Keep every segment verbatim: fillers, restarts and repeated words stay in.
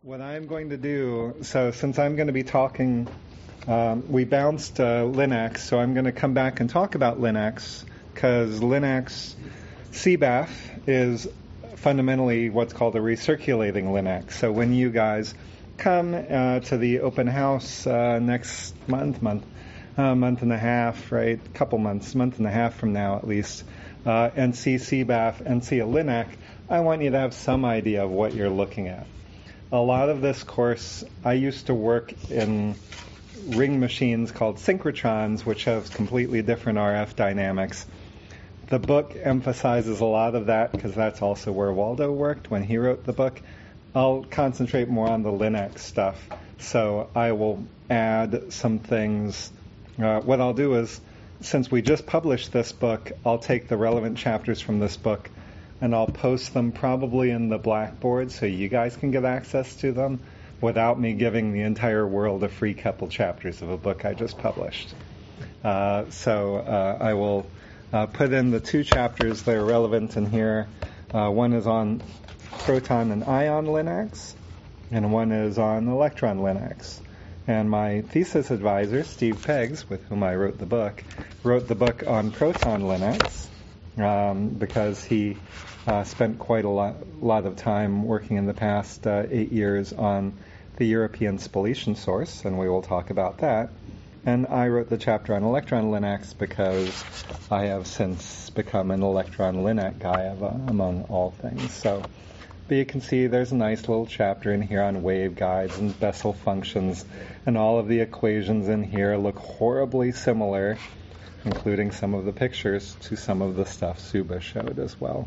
What I'm going to do, so since I'm going to be talking, um, we bounced uh, Linux, so I'm going to come back and talk about Linux, because Linux C B A F is fundamentally what's called a recirculating Linux. So when you guys come uh, to the open house uh, next month, month, uh, month and a half, right, couple months, month and a half from now at least, uh, and see C B A F and see a Linux, I want you to have some idea of what you're looking at. A lot of this course, I used to work in ring machines called synchrotrons, which have completely different R F dynamics. The book emphasizes a lot of that because that's also where Waldo worked when he wrote the book. I'll concentrate more on the Linux stuff, so I will add some things. Uh, what I'll do is, since we just published this book, I'll take the relevant chapters from this book and I'll post them probably in the Blackboard so you guys can get access to them without me giving the entire world a free couple chapters of a book I just published. Uh, so uh, I will uh, put in the two chapters that are relevant in here. Uh, one is on Proton and Ion Linux, and one is on Electron Linux. And my thesis advisor, Steve Peggs, with whom I wrote the book, wrote the book on Proton Linux um, because he Uh, spent quite a lot, lot of time working in the past uh, eight years on the European spallation source, and we will talk about that. And I wrote the chapter on Electron Linux because I have since become an Electron Linux guy of, uh, among all things. So, but you can see there's a nice little chapter in here on waveguides and Bessel functions, and all of the equations in here look horribly similar, including some of the pictures, to some of the stuff Suba showed as well.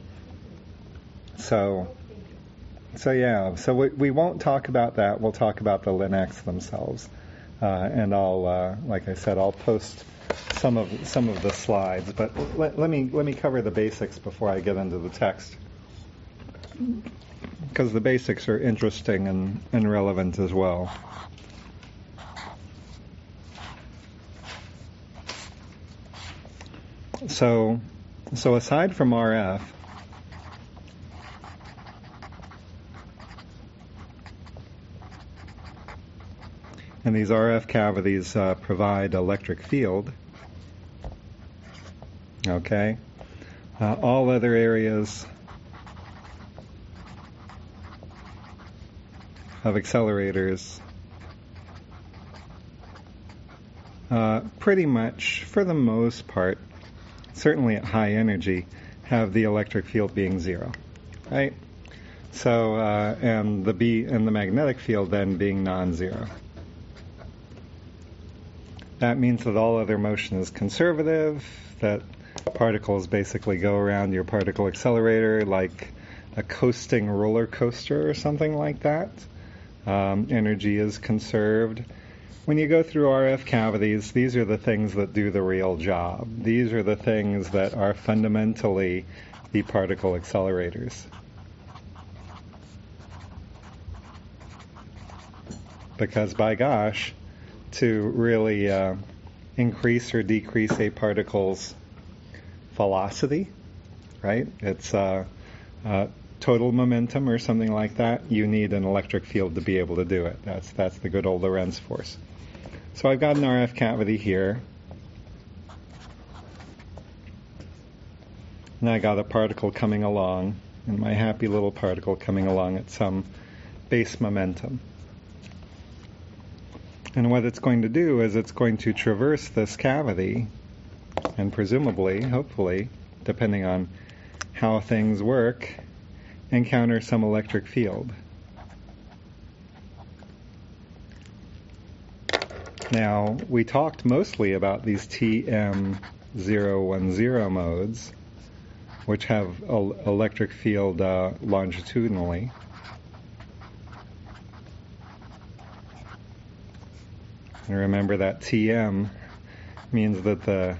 So, so yeah, so we, we won't talk about that. We'll talk about the Linux themselves, uh, and I'll, uh, like I said, I'll post some of some of the slides. But let, let me let me cover the basics before I get into the text, because the basics are interesting and, and relevant as well. So, so aside from R F. And these R F cavities uh, provide electric field. Okay. Uh, all other areas of accelerators uh, pretty much, for the most part, certainly at high energy, have the electric field being zero. Right? So, uh, and the B and the magnetic field then being non-zero. That means that all other motion is conservative, that particles basically go around your particle accelerator like a coasting roller coaster or something like that. Um, energy is conserved. When you go through R F cavities, these are the things that do the real job. These are the things that are fundamentally the particle accelerators. Because by gosh, to really uh, increase or decrease a particle's velocity, right? It's uh, uh, total momentum or something like that. You need an electric field to be able to do it. That's that's the good old Lorentz force. So I've got an R F cavity here, and I got a particle coming along, and my happy little particle coming along at some base momentum. And what it's going to do is it's going to traverse this cavity and presumably, hopefully, depending on how things work, encounter some electric field. Now, we talked mostly about these T M zero ten modes, which have el- electric field uh, longitudinally. And remember that T M means that the...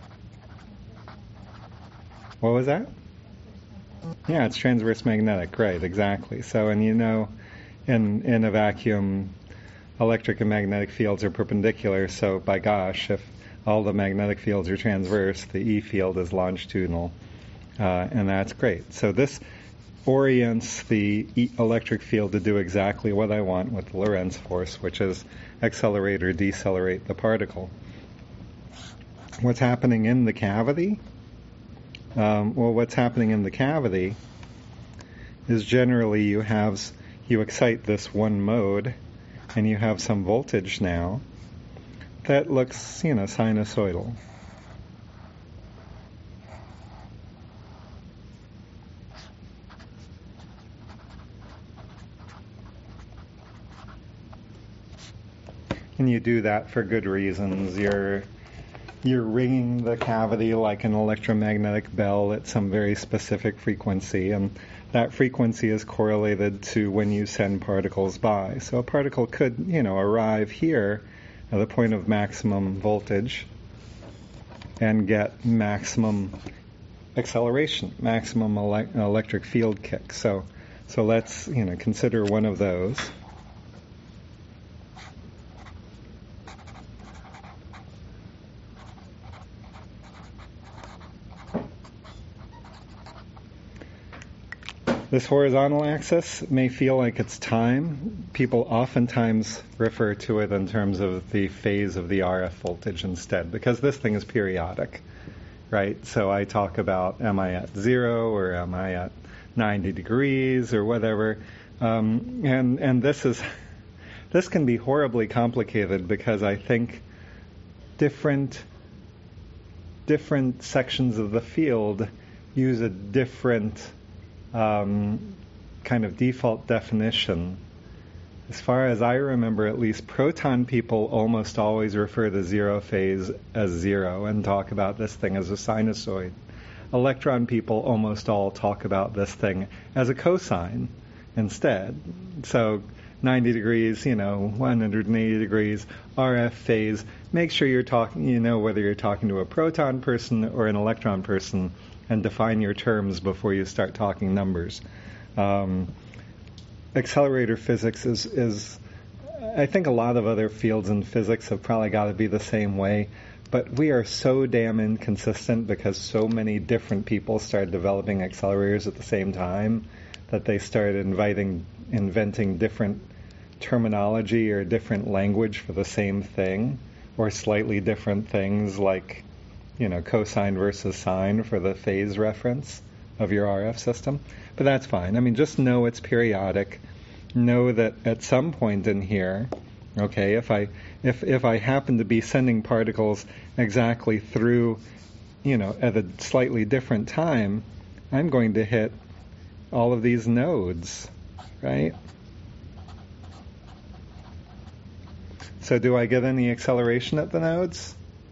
What was that? Yeah, it's transverse magnetic, right, exactly. So, and you know, in, in a vacuum, electric and magnetic fields are perpendicular, so by gosh, if all the magnetic fields are transverse, the E field is longitudinal, uh, and that's great. So this orients the e- electric field to do exactly what I want with the Lorentz force, which is accelerate or decelerate the particle. What's happening in the cavity? Um, well, what's happening in the cavity is generally you have you excite this one mode, and you have some voltage now that looks, you know, sinusoidal. And you do that for good reasons. You're you're ringing the cavity like an electromagnetic bell at some very specific frequency, and that frequency is correlated to when you send particles by. So a particle could, you know, arrive here at the point of maximum voltage and get maximum acceleration, maximum ele- electric field kick. So, so let's, you know, consider one of those. This horizontal axis may feel like it's time. People oftentimes refer to it in terms of the phase of the R F voltage instead, because this thing is periodic, right? So I talk about, am I at zero or am I at ninety degrees or whatever, um, and and this is this can be horribly complicated because I think different different sections of the field use a different Um, kind of default definition. As far as I remember, at least, proton people almost always refer to zero phase as zero and talk about this thing as a sinusoid. Electron people almost all talk about this thing as a cosine instead. So ninety degrees, you know, one hundred eighty degrees, R F phase. Make sure you're talking, you know, whether you're talking to a proton person or an electron person, and define your terms before you start talking numbers. Um, accelerator physics is, is, I think a lot of other fields in physics have probably got to be the same way, but we are so damn inconsistent because so many different people started developing accelerators at the same time that they started inviting, inventing different terminology or different language for the same thing, or slightly different things like, you know, cosine versus sine for the phase reference of your R F system. But that's fine. I mean, just know it's periodic. Know that at some point in here, okay, if I if if I happen to be sending particles exactly through, you know, at a slightly different time, I'm going to hit all of these nodes, right? So do I get any acceleration at the nodes?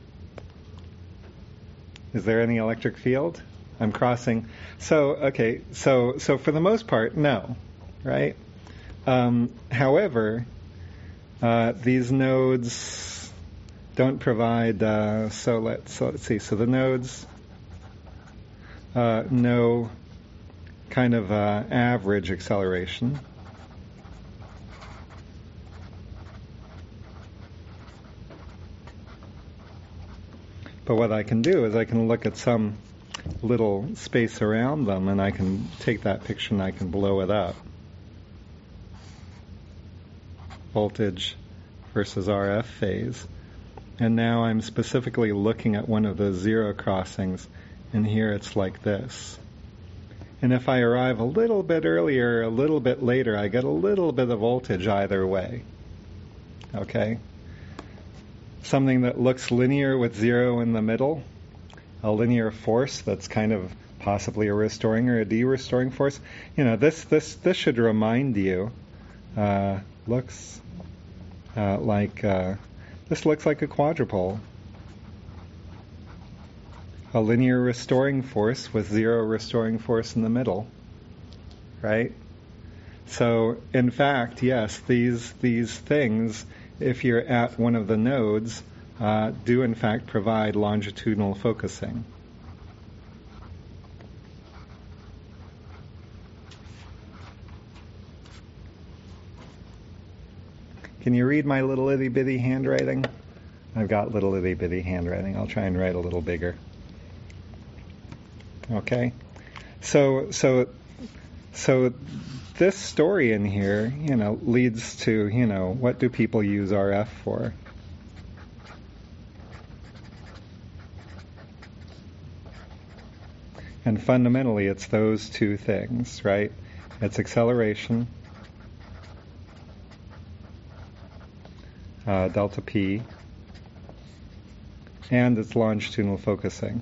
Is there any electric field? I'm crossing. So, okay, so so for the most part, no, right? Um, however, uh, these nodes don't provide, uh, so, let's, so let's see, so the nodes uh, know kind of uh, average acceleration. But what I can do is I can look at some little space around them, and I can take that picture and I can blow it up. Voltage versus R F phase. And now I'm specifically looking at one of the zero crossings, and here it's like this. And if I arrive a little bit earlier, a little bit later, I get a little bit of voltage either way. Okay? Something that looks linear with zero in the middle, a linear force that's kind of possibly a restoring or a de-restoring force. You know, this this this should remind you. Uh, looks uh, like uh, this looks like a quadrupole. A linear restoring force with zero restoring force in the middle, right? So, in fact, yes, these these things, if you're at one of the nodes, uh, do in fact provide longitudinal focusing. Can you read my little itty bitty handwriting? I've got little itty bitty handwriting. I'll try and write a little bigger. Okay? So, so so this story in here, you know, leads to, you know, what do people use R F for? And fundamentally, it's those two things, right? It's acceleration, uh, delta P, and it's longitudinal focusing.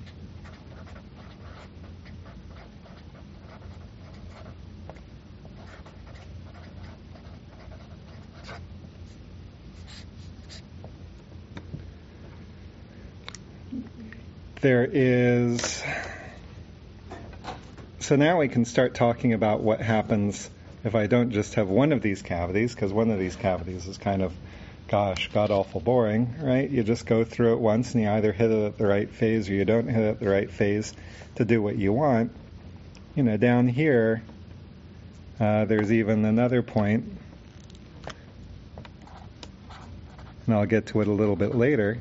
There is... So now we can start talking about what happens if I don't just have one of these cavities, because one of these cavities is kind of, gosh, god-awful boring, right? You just go through it once and you either hit it at the right phase or you don't hit it at the right phase to do what you want. You know, down here, uh, there's even another point, and I'll get to it a little bit later,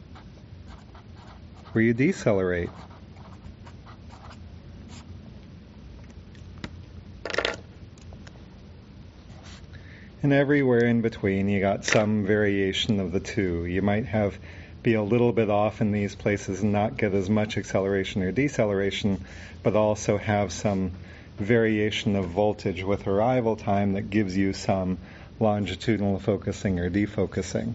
where you decelerate. And everywhere in between, you got some variation of the two. You might have be a little bit off in these places and not get as much acceleration or deceleration, but also have some variation of voltage with arrival time that gives you some longitudinal focusing or defocusing.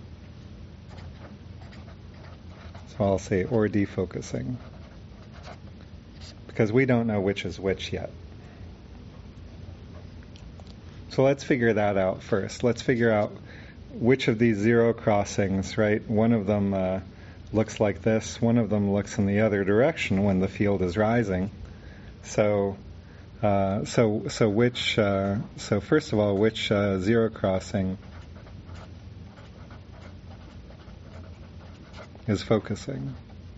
So I'll say or defocusing, because we don't know which is which yet. So let's figure that out first. Let's figure out which of these zero crossings, right? One of them uh, looks like this. One of them looks in the other direction when the field is rising. So, uh, so, so which? Uh, so first of all, which uh, zero crossing is focusing?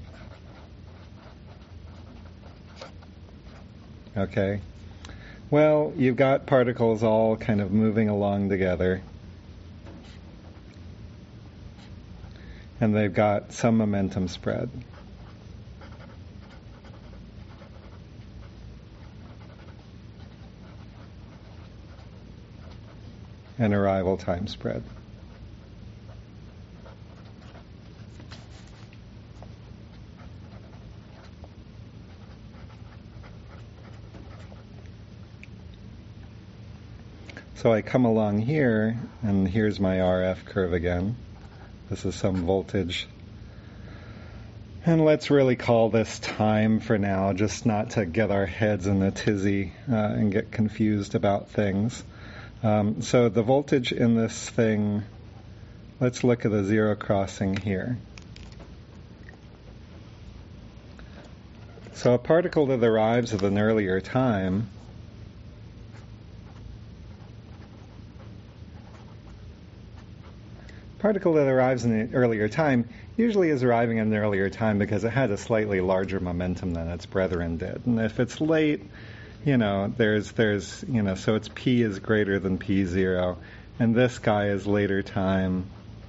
Okay. Well, you've got particles all kind of moving along together. And they've got some momentum spread. And arrival time spread. So I come along here, and here's my R F curve again. This is some voltage. And let's really call this time for now, just not to get our heads in a tizzy uh, and get confused about things. Um, so the voltage in this thing, let's look at the zero crossing here. So a particle that arrives at an earlier time particle that arrives in an earlier time usually is arriving at an earlier time because it had a slightly larger momentum than its brethren did. And if it's late, you know, there's, there's, you know, so its p is greater than p zero, and this guy is later time,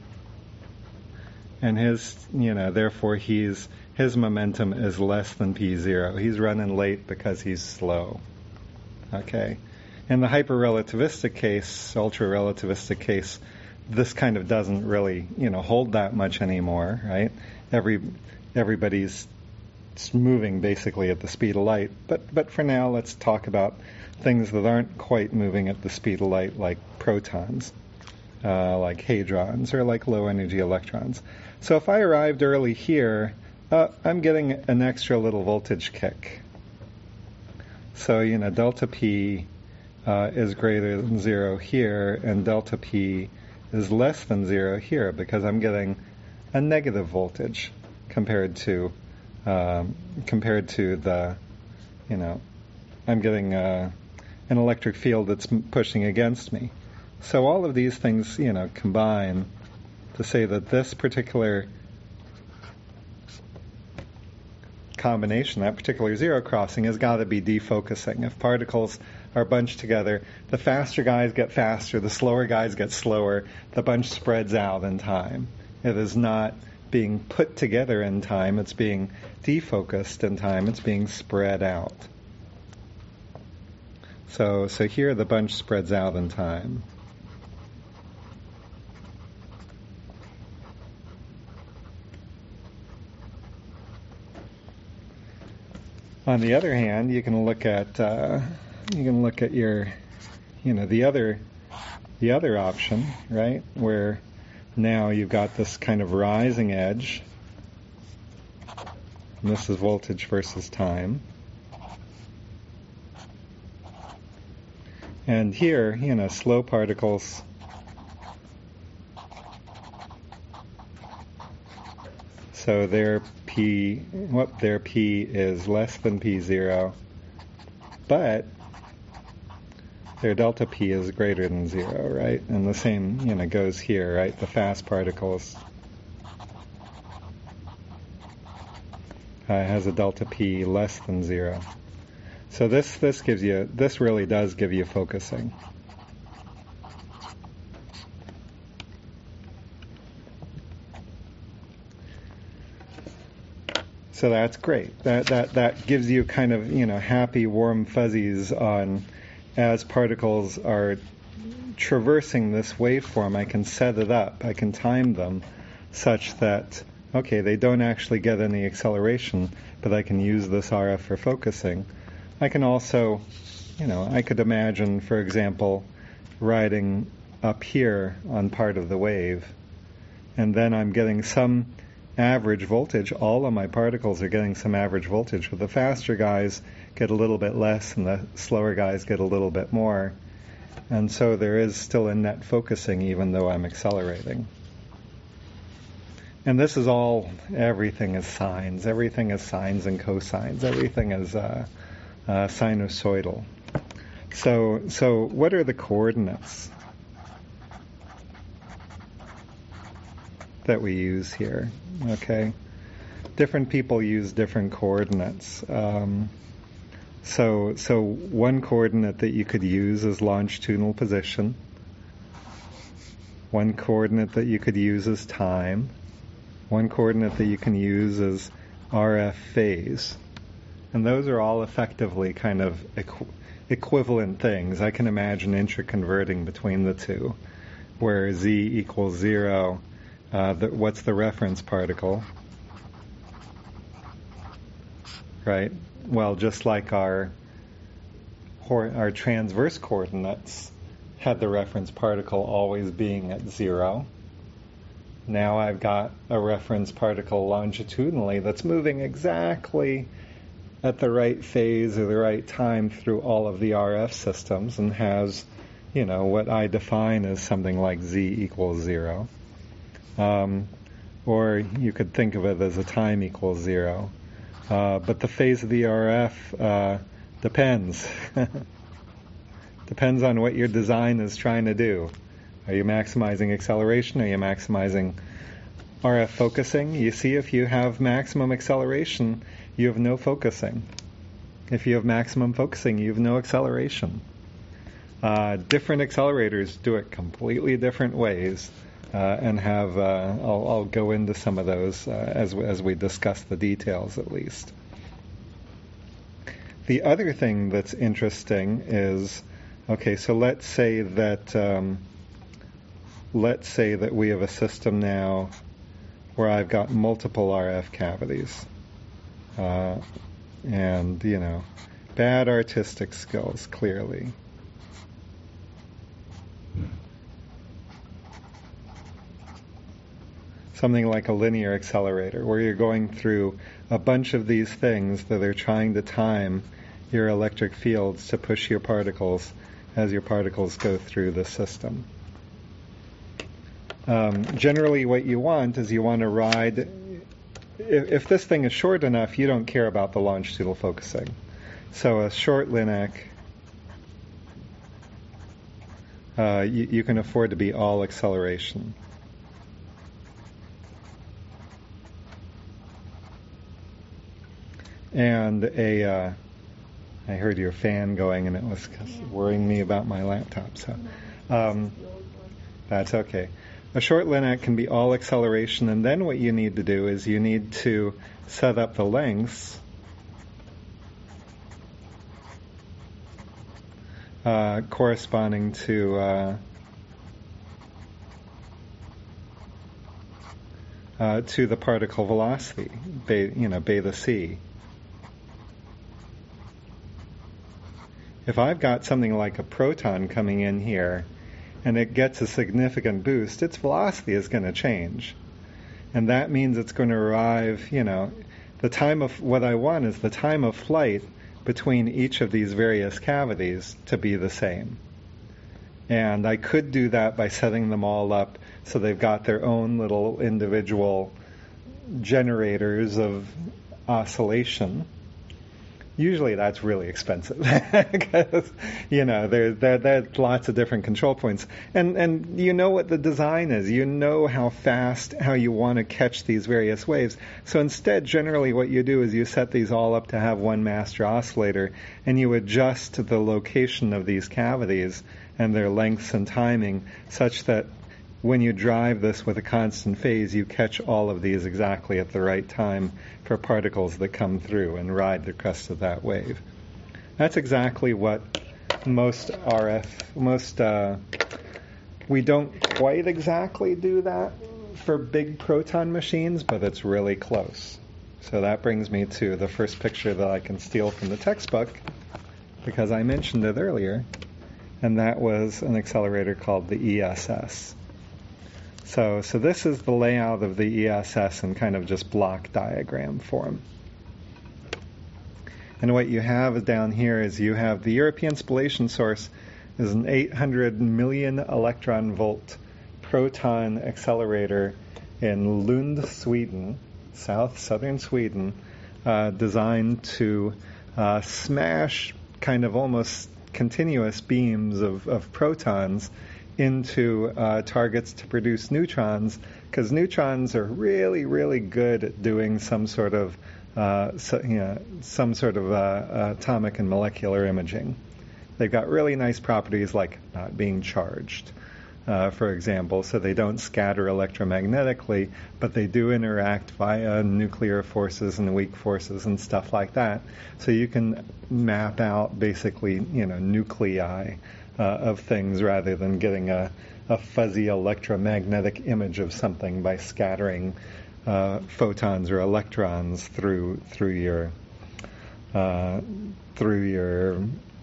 and his, you know, therefore he's, his momentum is less than p zero. He's running late because he's slow. Okay? In the hyper-relativistic case, ultra-relativistic case, this kind of doesn't really, you know, hold that much anymore, right? Every everybody's moving basically at the speed of light. But but for now, let's talk about things that aren't quite moving at the speed of light, like protons, uh, like hadrons, or like low-energy electrons. So if I arrived early here, uh, I'm getting an extra little voltage kick. So, you know, delta P uh, is greater than zero here, and delta P is less than zero here because I'm getting a negative voltage compared to um, compared to the, you know, I'm getting uh, an electric field that's pushing against me. So all of these things, you know, combine to say that this particular combination, that particular zero crossing, has got to be defocusing. If particles are bunched together, the faster guys get faster, the slower guys get slower, the bunch spreads out in time. It is not being put together in time, it's being defocused in time, it's being spread out. So, so here the bunch spreads out in time. On the other hand, you can look at uh, you can look at your, you know, the other the other option, right? Where now you've got this kind of rising edge. And this is voltage versus time. And here, you know, slow particles so their P, what their P is less than P zero, but their delta P is greater than zero, right? And the same, you know, goes here, right? The fast particles uh, has a delta P less than zero. So this this gives you, this really does give you focusing. So that's great. That that that gives you kind of, you know, happy, warm fuzzies on as particles are traversing this waveform. I can set it up. I can time them such that, okay, they don't actually get any acceleration, but I can use this R F for focusing. I can also, you know, I could imagine, for example, riding up here on part of the wave, and then I'm getting some average voltage. All of my particles are getting some average voltage, but the faster guys get a little bit less and the slower guys get a little bit more. And so there is still a net focusing even though I'm accelerating. And this is all, everything is sines. Everything is sines and cosines. Everything is uh, uh, sinusoidal. So, so what are the coordinates that we use here? Okay, different people use different coordinates. Um, so, so one coordinate that you could use is longitudinal position. One coordinate that you could use is time. One coordinate that you can use is R F phase. And those are all effectively kind of equ- equivalent things. I can imagine interconverting between the two, where z equals zero. Uh, the, what's the reference particle? Right? Well, just like our our transverse coordinates had the reference particle always being at zero. Now I've got a reference particle longitudinally that's moving exactly at the right phase or the right time through all of the R F systems and has, you know, what I define as something like z equals zero. Um, or you could think of it as a time equals zero. Uh, but the phase of the R F uh, depends. Depends on what your design is trying to do. Are you maximizing acceleration? Are you maximizing R F focusing? You see, if you have maximum acceleration, you have no focusing. If you have maximum focusing, you have no acceleration. Uh, different accelerators do it completely different ways. Uh, and have, uh, I'll, I'll go into some of those uh, as, we, as we discuss the details at least. The other thing that's interesting is, okay, so let's say that, um, let's say that we have a system now where I've got multiple R F cavities. Uh, and, you know, bad artistic skills, clearly. Something like a linear accelerator, where you're going through a bunch of these things that are trying to time your electric fields to push your particles as your particles go through the system. Um, generally what you want is you want to ride, if, if this thing is short enough, you don't care about the longitudinal focusing. So a short Linac, uh, you, you can afford to be all acceleration. And a, uh, I heard your fan going, and it was worrying me about my laptop. So, um, that's okay. A short Linac can be all acceleration, and then what you need to do is you need to set up the lengths uh, corresponding to uh, uh, to the particle velocity, beta, you know, beta c. If I've got something like a proton coming in here, and it gets a significant boost, its velocity is going to change. And that means it's going to arrive, you know, the time of, what I want is the time of flight between each of these various cavities to be the same. And I could do that by setting them all up so they've got their own little individual generators of oscillation. Usually that's really expensive because, you know, there's there, there's lots of different control points. And, and you know what the design is. You know how fast, how you want to catch these various waves. So instead, generally what you do is you set these all up to have one master oscillator, and you adjust the location of these cavities and their lengths and timing such that when you drive this with a constant phase, you catch all of these exactly at the right time for particles that come through and ride the crest of that wave. That's exactly what most R F, most, uh, we don't quite exactly do that for big proton machines, but it's really close. So that brings me to the first picture that I can steal from the textbook, because I mentioned it earlier, and that was an accelerator called the E S S. So, so this is the layout of the E S S in kind of just block diagram form. And what you have down here is you have the European spallation source is an eight hundred million electron volt proton accelerator in Lund, Sweden, south southern Sweden, uh, designed to uh, smash kind of almost continuous beams of, of protons into uh, targets to produce neutrons, because neutrons are really, really good at doing some sort of, uh, so, you know, some sort of uh, atomic and molecular imaging. They've got really nice properties like not being charged, uh, for example, so they don't scatter electromagnetically, but they do interact via nuclear forces and weak forces and stuff like that. So you can map out basically, you know, nuclei Uh, of things rather than getting a, a fuzzy electromagnetic image of something by scattering uh, photons or electrons through through your uh, through your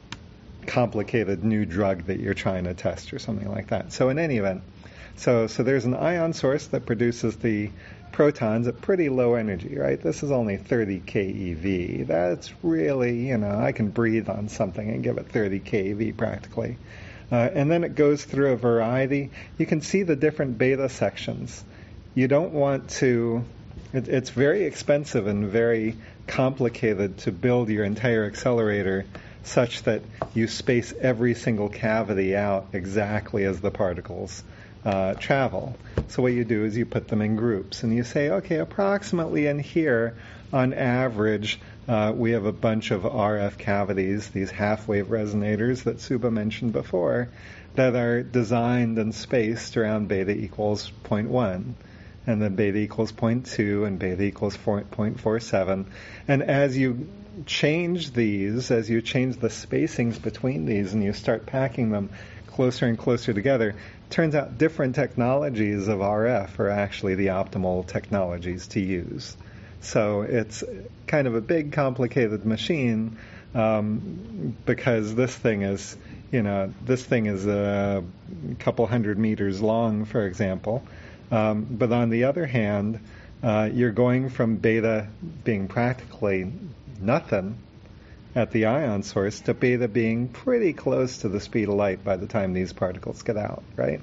complicated new drug that you're trying to test or something like that. So in any event, so so there's an ion source that produces the protons at pretty low energy, right? This is only thirty keV. That's really, you know, I can breathe on something and give it thirty keV practically. Uh, and then it goes through a variety. You can see the different beta sections. You don't want to, it, it's very expensive and very complicated to build your entire accelerator such that you space every single cavity out exactly as the particles Uh, travel. So what you do is you put them in groups, and you say, okay, approximately in here, on average, uh, we have a bunch of R F cavities, these half-wave resonators that Suba mentioned before, that are designed and spaced around beta equals zero point one, and then beta equals zero point two, and beta equals zero point four seven. And as you change these, as you change the spacings between these, and you start packing them closer and closer together, turns out different technologies of R F are actually the optimal technologies to use. So it's kind of a big, complicated machine um, because this thing is, you know, this thing is a couple hundred meters long, for example. Um, but on the other hand, uh, you're going from beta being practically nothing at the ion source to beta being pretty close to the speed of light by the time these particles get out, right?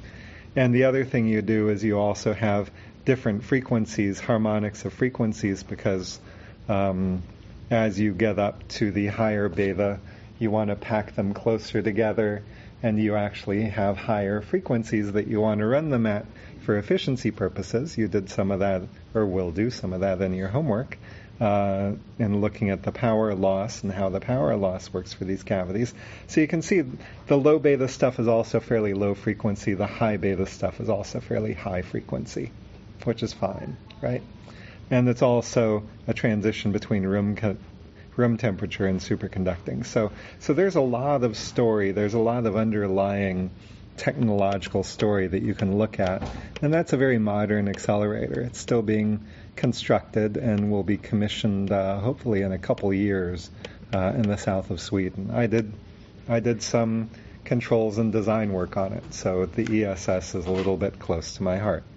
And the other thing you do is you also have different frequencies, harmonics of frequencies, because um, as you get up to the higher beta, you want to pack them closer together, and you actually have higher frequencies that you want to run them at for efficiency purposes. You did some of that, or will do some of that in your homework. Uh, and looking at the power loss and how the power loss works for these cavities. So you can see the low beta stuff is also fairly low frequency. The high beta stuff is also fairly high frequency, which is fine, right? And it's also a transition between room co- room temperature and superconducting. So, so there's a lot of story. There's a lot of underlying technological story that you can look at, and that's a very modern accelerator. It's still being constructed and will be commissioned uh, hopefully in a couple years uh, in the south of Sweden. I did, I did some controls and design work on it, so the E S S is a little bit close to my heart.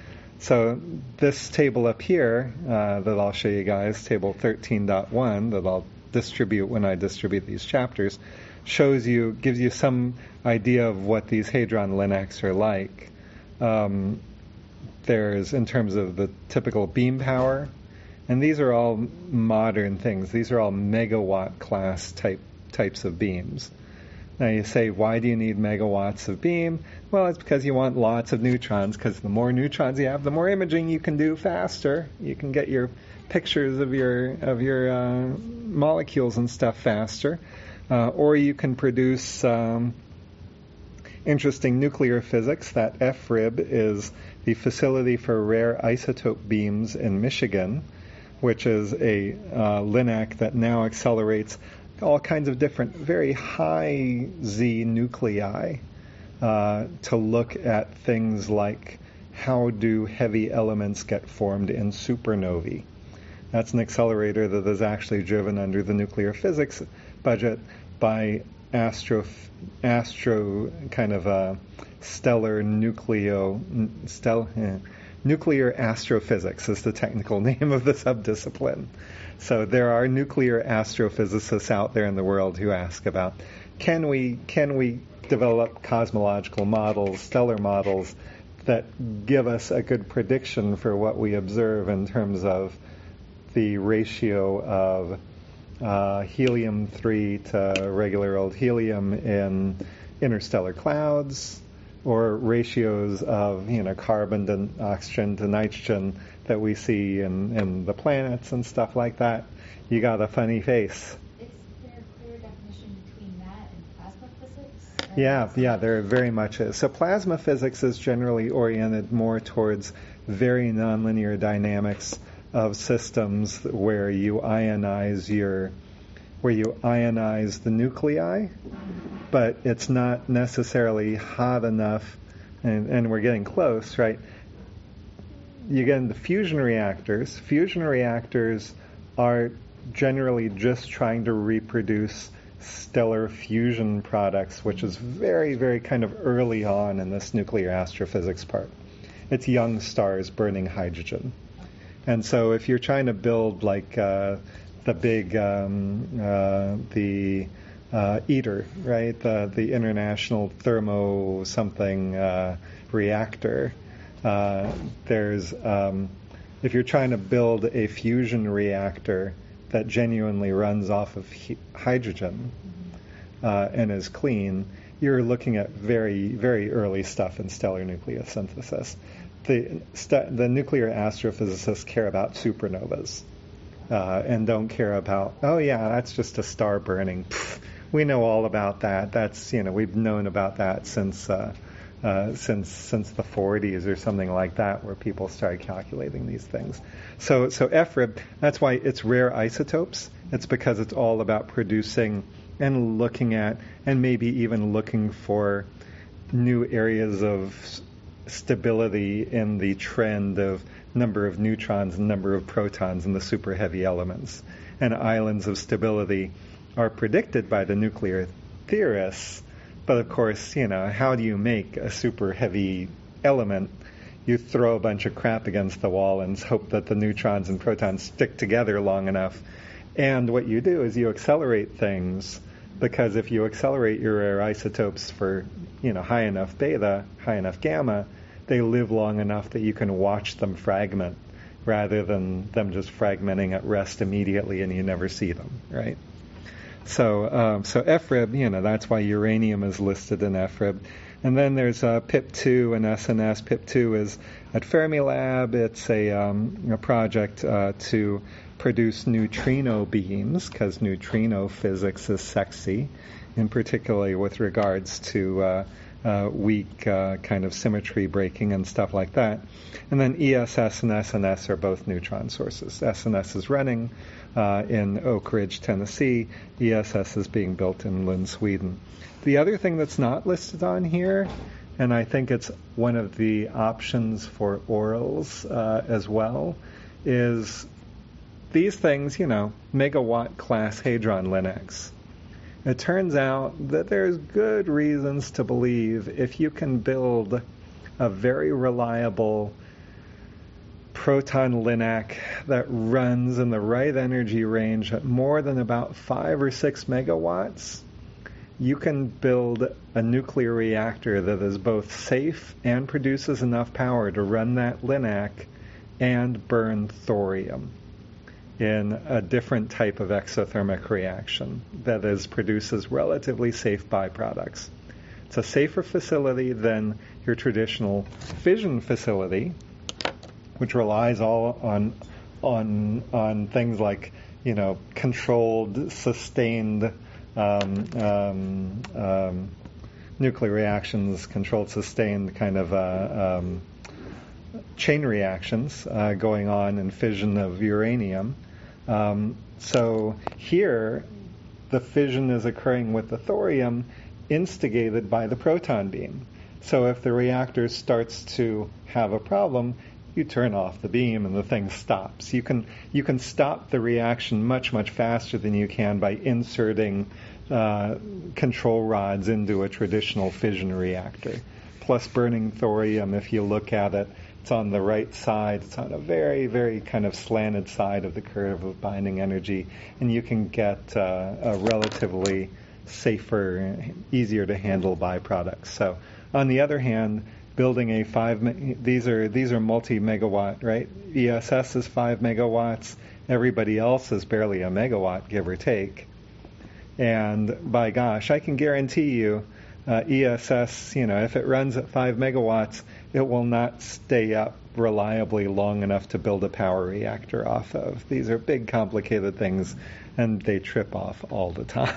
So this table up here uh, that I'll show you guys, table thirteen point one, that I'll distribute when I distribute these chapters, shows you, gives you some idea of what these Hadron Linacs are like. Um, there's, in terms of the typical beam power, and these are all modern things. These are all megawatt class type types of beams. Now you say, why do you need megawatts of beam? Well, it's because you want lots of neutrons, because the more neutrons you have, the more imaging you can do faster. You can get your pictures of your of your uh, molecules and stuff faster. Uh, or you can produce um, interesting nuclear physics. That F R I B is the Facility for Rare Isotope Beams in Michigan, which is a uh, LINAC that now accelerates all kinds of different very high Z nuclei uh, to look at things like how do heavy elements get formed in supernovae. That's an accelerator that is actually driven under the nuclear physics budget by astro, astro kind of a stellar nucleo, stel, eh, nuclear astrophysics is the technical name of the subdiscipline. So there are nuclear astrophysicists out there in the world who ask about, can we can we develop cosmological models, stellar models, that give us a good prediction for what we observe in terms of the ratio of uh, helium three to regular old helium in interstellar clouds, or ratios of, you know, carbon to oxygen to nitrogen that we see in, in the planets and stuff like that. You got a funny face. Is there a clear definition between that and plasma physics? Yeah, yeah, there very much is. So plasma physics is generally oriented more towards very nonlinear dynamics of systems where you ionize your, where you ionize the nuclei, but it's not necessarily hot enough, and, and we're getting close, right? You get into fusion reactors. Fusion reactors are generally just trying to reproduce stellar fusion products, which is very, very kind of early on in this nuclear astrophysics part. It's young stars burning hydrogen. And so if you're trying to build like uh, the big, um, uh, the uh, ITER, right, the, the International Thermo something uh, reactor, Uh, there's, um, if you're trying to build a fusion reactor that genuinely runs off of he- hydrogen uh, and is clean, you're looking at very, very early stuff in stellar nucleosynthesis. The, st- the nuclear astrophysicists care about supernovas uh, and don't care about, oh yeah, that's just a star burning. Pfft, we know all about that. That's, you know, we've known about that since... Uh, Uh, since since the forties or something like that, where people started calculating these things. So so F R I B, that's why it's rare isotopes. It's because it's all about producing and looking at, and maybe even looking for new areas of stability in the trend of number of neutrons and number of protons in the super heavy elements. And islands of stability are predicted by the nuclear theorists. But of course, you know, how do you make a super heavy element? You throw a bunch of crap against the wall and hope that the neutrons and protons stick together long enough. And what you do is you accelerate things, because if you accelerate your rare isotopes for, you know, high enough beta, high enough gamma, they live long enough that you can watch them fragment rather than them just fragmenting at rest immediately and you never see them, right? So, um, so F R I B, you know, that's why uranium is listed in F R I B. And then there's uh, P I P two and S N S. P I P two is at Fermilab. It's a, um, a project uh, to produce neutrino beams, because neutrino physics is sexy, in particularly with regards to uh, uh, weak uh, kind of symmetry breaking and stuff like that. And then E S S and S N S are both neutron sources. S N S is running uh, in Oak Ridge, Tennessee. E S S is being built in Lund, Sweden. The other thing that's not listed on here, and I think it's one of the options for orals uh, as well, is these things, you know, megawatt class Hadron Linux. It turns out that there's good reasons to believe if you can build a very reliable proton LINAC that runs in the right energy range at more than about five or six megawatts, you can build a nuclear reactor that is both safe and produces enough power to run that LINAC and burn thorium in a different type of exothermic reaction that is produces relatively safe byproducts. It's a safer facility than your traditional fission facility, which relies all on on on things like, you know, controlled, sustained um, um, um, nuclear reactions, controlled, sustained kind of uh, um, chain reactions uh, going on in fission of uranium. Um, so here, the fission is occurring with the thorium instigated by the proton beam. So if the reactor starts to have a problem, you turn off the beam and the thing stops. You can you can stop the reaction much, much faster than you can by inserting uh, control rods into a traditional fission reactor. Plus burning thorium, if you look at it, it's on the right side. It's on a very, very kind of slanted side of the curve of binding energy, and you can get uh, a relatively safer, easier to handle byproducts. So, on the other hand, building a five these are these are multi-megawatt, right? E S S is five megawatts. Everybody else is barely a megawatt, give or take. And by gosh, I can guarantee you, uh, E S S, you know, if it runs at five megawatts, it will not stay up reliably long enough to build a power reactor off of. These are big, complicated things, and they trip off all the time.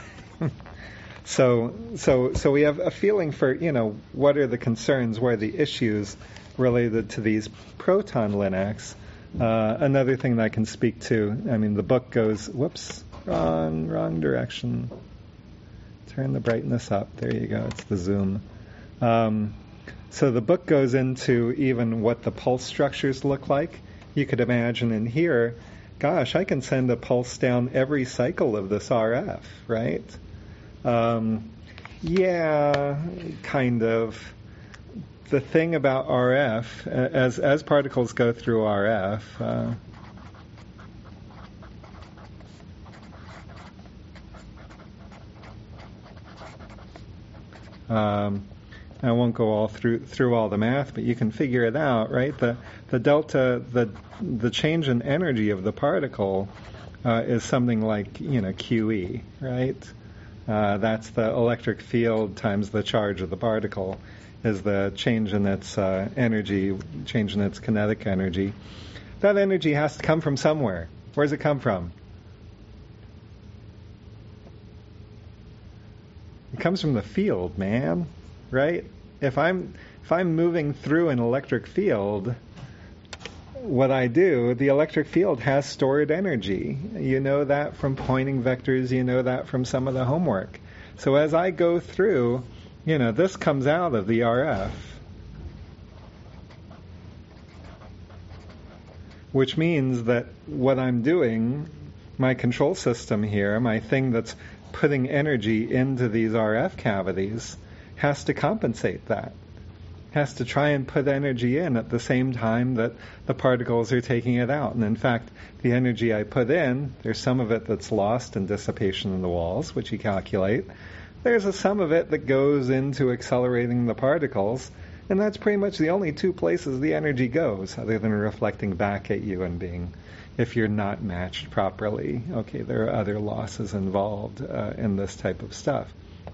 so, so, so we have a feeling for, you know, what are the concerns, what are the issues related to these proton LINACs. Uh, another thing that I can speak to, I mean, the book goes, whoops, wrong, wrong direction. Turn the brightness up. There you go. It's the zoom. Um, So the book goes into even what the pulse structures look like. You could imagine in here, gosh, I can send a pulse down every cycle of this R F, right? Um, yeah, kind of. The thing about R F, as as particles go through R F, uh, um, I won't go all through through all the math, but you can figure it out, right? The the delta, the the change in energy of the particle uh, is something like, you know, Q E, right? Uh, that's the electric field times the charge of the particle, is the change in its uh, energy, change in its kinetic energy. That energy has to come from somewhere. Where does it come from? It comes from the field, man. Right? If I'm if I'm moving through an electric field, what I do, the electric field has stored energy. You know that from Poynting vectors, you know that from some of the homework. So as I go through, you know, this comes out of the R F, which means that what I'm doing, my control system here, my thing that's putting energy into these R F cavities, has to compensate that, has to try and put energy in at the same time that the particles are taking it out. And in fact, the energy I put in, there's some of it that's lost in dissipation in the walls, which you calculate. There's a some of it that goes into accelerating the particles, and that's pretty much the only two places the energy goes, other than reflecting back at you and being, if you're not matched properly. Okay, there are other losses involved uh, in this type of stuff.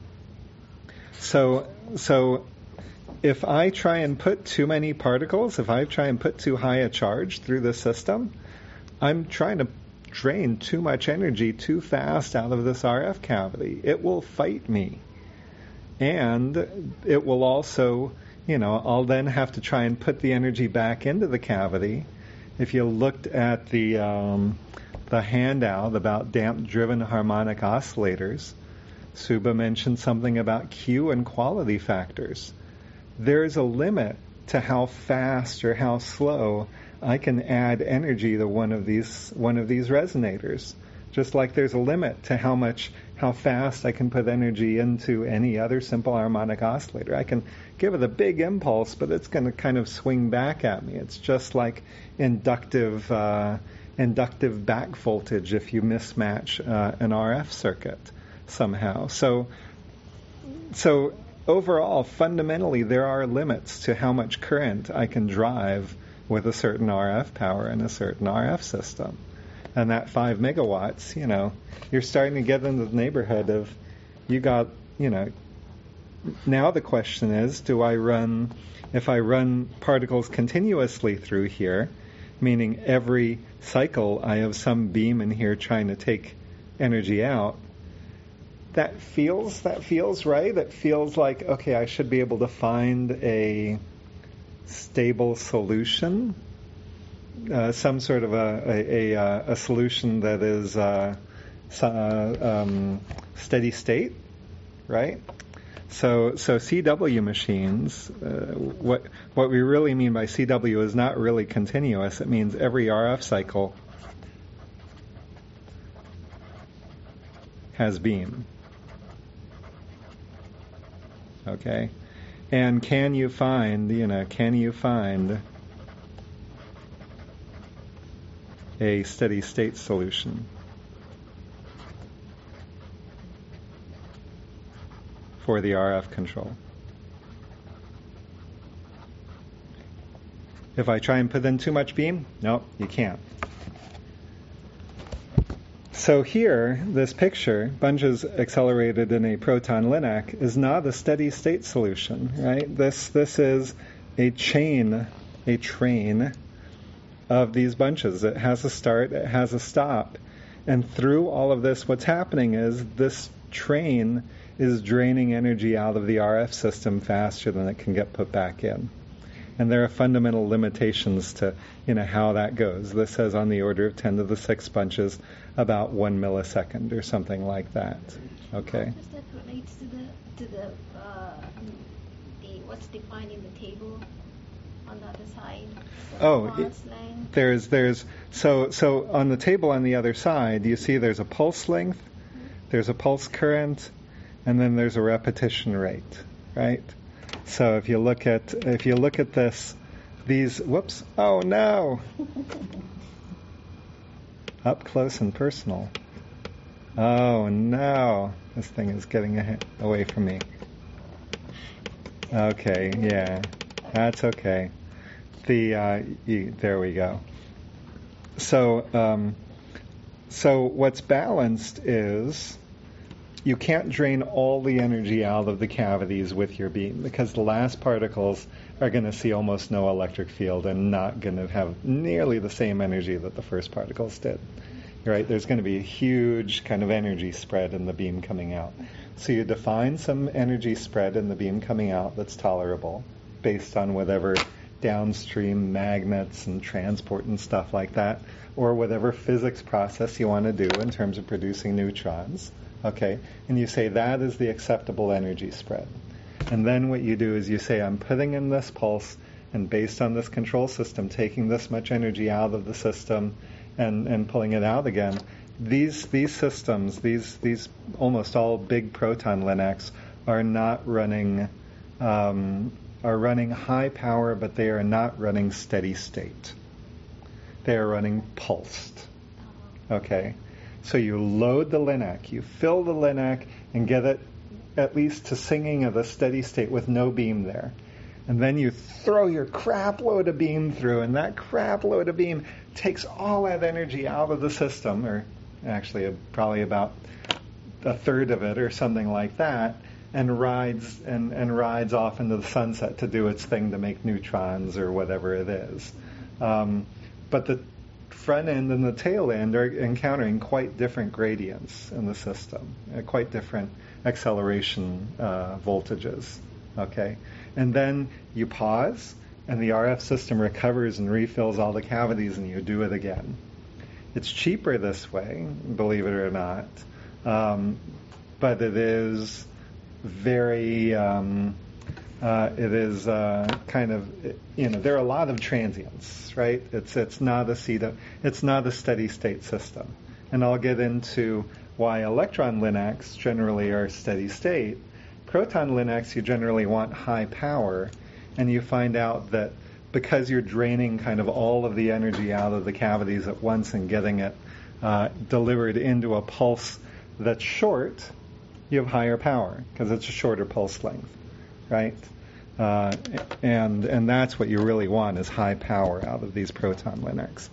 So, so if I try and put too many particles, if I try and put too high a charge through the system, I'm trying to drain too much energy too fast out of this R F cavity. It will fight me. and it will also, you know, I'll then have to try and put the energy back into the cavity. If you looked at the um, the handout about damp-driven harmonic oscillators, Suba mentioned something about Q and quality factors. There is a limit to how fast or how slow I can add energy to one of these one of these resonators. Just like there's a limit to how much, how fast I can put energy into any other simple harmonic oscillator. I can give it a big impulse, but it's going to kind of swing back at me. It's just like inductive uh, inductive back voltage if you mismatch uh, an R F circuit somehow. So, so overall, fundamentally, there are limits to how much current I can drive with a certain R F power in a certain R F system. And that five megawatts, you know, you're starting to get into the neighborhood of, you got, you know, now the question is, do I run, if I run particles continuously through here, meaning every cycle I have some beam in here trying to take energy out, that feels, that feels right. It feels like, okay, I should be able to find a stable solution. Uh, some sort of a a, a, a solution that is uh, uh, um, steady state, right? So so C W machines, uh, what what we really mean by C W is not really continuous. It means every R F cycle has beam. Okay, and can you find, you know, can you find a steady state solution for the R F control? If I try and put in too much beam, no, you can't. So here, this picture, bunches accelerated in a proton LINAC, is not a steady state solution, right? This this is a chain, a train of these bunches. It has a start, it has a stop. And through all of this, what's happening is this train is draining energy out of the R F system faster than it can get put back in. And there are fundamental limitations to, you know, how that goes. This says on the order of ten to the six bunches, about one millisecond or something like that. Okay. How does that relate to the to the uh, the what's defined in the table on the other side? The Oh, it, pulse length? there's there's so so on the table on the other side, you see there's a pulse length, there's a pulse current, and then there's a repetition rate, right? So if you look at if you look at this, these whoops, oh no, up close and personal. Oh no, this thing is getting a, away from me. Okay, yeah, that's okay. The uh, you, there we go. So um, so what's balanced is you can't drain all the energy out of the cavities with your beam, because the last particles are going to see almost no electric field and not going to have nearly the same energy that the first particles did. Right? There's going to be a huge kind of energy spread in the beam coming out. So you define some energy spread in the beam coming out that's tolerable based on whatever downstream magnets and transport and stuff like that, or whatever physics process you want to do in terms of producing neutrons. Okay, and you say that is the acceptable energy spread. And then what you do is you say, I'm putting in this pulse, and based on this control system, taking this much energy out of the system and, and pulling it out again. These these systems, these these almost all big proton LINACs are not running um, are running high power, but they are not running steady state. They are running pulsed. Okay. So you load the LINAC, you fill the LINAC and get it at least to singing at a steady state with no beam there. And then you throw your crap load of beam through, and that crap load of beam takes all that energy out of the system, or actually probably about a third of it or something like that, and rides and, and rides off into the sunset to do its thing to make neutrons or whatever it is. Um, but the front end and the tail end are encountering quite different gradients in the system, uh, quite different acceleration uh, voltages. Okay, and then you pause, and the R F system recovers and refills all the cavities, and you do it again. It's cheaper this way, believe it or not, um, but it is very. Um, Uh, it is uh, kind of, you know, there are a lot of transients, right? It's it's not a steady, it's not a steady state system, and I'll get into why electron linacs generally are steady state. Proton linacs, you generally want high power, and you find out that because you're draining kind of all of the energy out of the cavities at once and getting it uh, delivered into a pulse that's short, you have higher power because it's a shorter pulse length. Right, uh, and and that's what you really want is high power out of these proton linacs.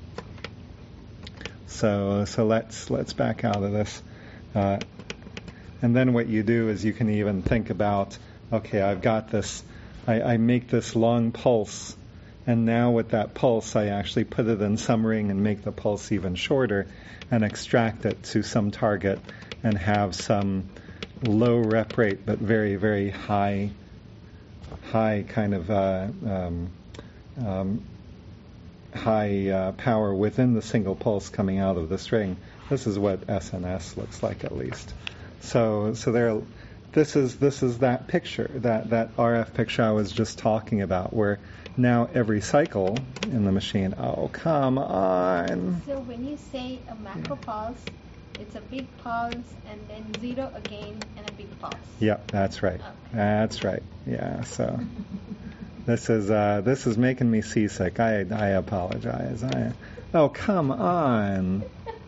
So so let's let's back out of this, uh, and then what you do is you can even think about, okay, I've got this, I, I make this long pulse, and now with that pulse I actually put it in some ring and make the pulse even shorter, and extract it to some target, and have some low rep rate, but very, very high, high kind of uh, um, um, high uh, power within the single pulse coming out of the string. This is what S N S looks like, at least. So, so there, this is this is that picture, that that R F picture I was just talking about, where now every cycle in the machine. Oh, come on. So when you say a macro pulse, it's a big pulse and then zero again and a big pulse. Yep, that's right. Okay. That's right. Yeah. So this is uh, this is making me seasick. I I apologize. I, oh, come on.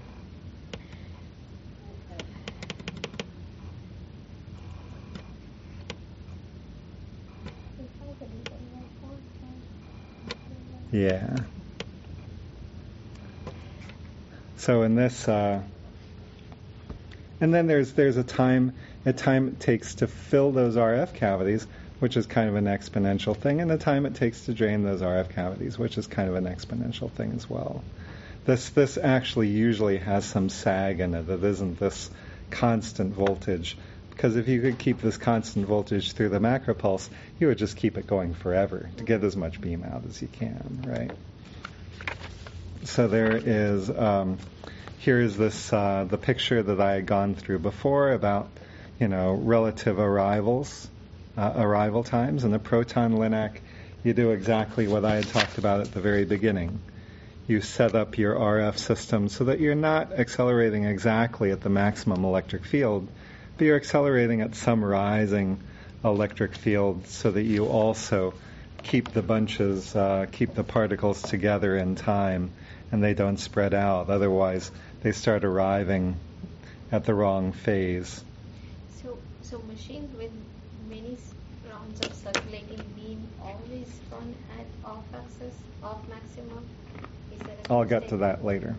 Yeah. So in this. Uh, And then there's there's a time a time it takes to fill those R F cavities, which is kind of an exponential thing, and a time it takes to drain those R F cavities, which is kind of an exponential thing as well. This this actually usually has some sag in it. It isn't this constant voltage, because if you could keep this constant voltage through the macro pulse, you would just keep it going forever to get as much beam out as you can, right? So there is. Um, Here is this uh, the picture that I had gone through before about, you know, relative arrivals, uh, arrival times. In the proton linac, you do exactly what I had talked about at the very beginning. You set up your R F system so that you're not accelerating exactly at the maximum electric field, but you're accelerating at some rising electric field so that you also keep the bunches, uh, keep the particles together in time, and they don't spread out. Otherwise, they start arriving at the wrong phase. So, so machines with many rounds of circulating beam always run at off axis, off maximum? Is that a I'll get to that later.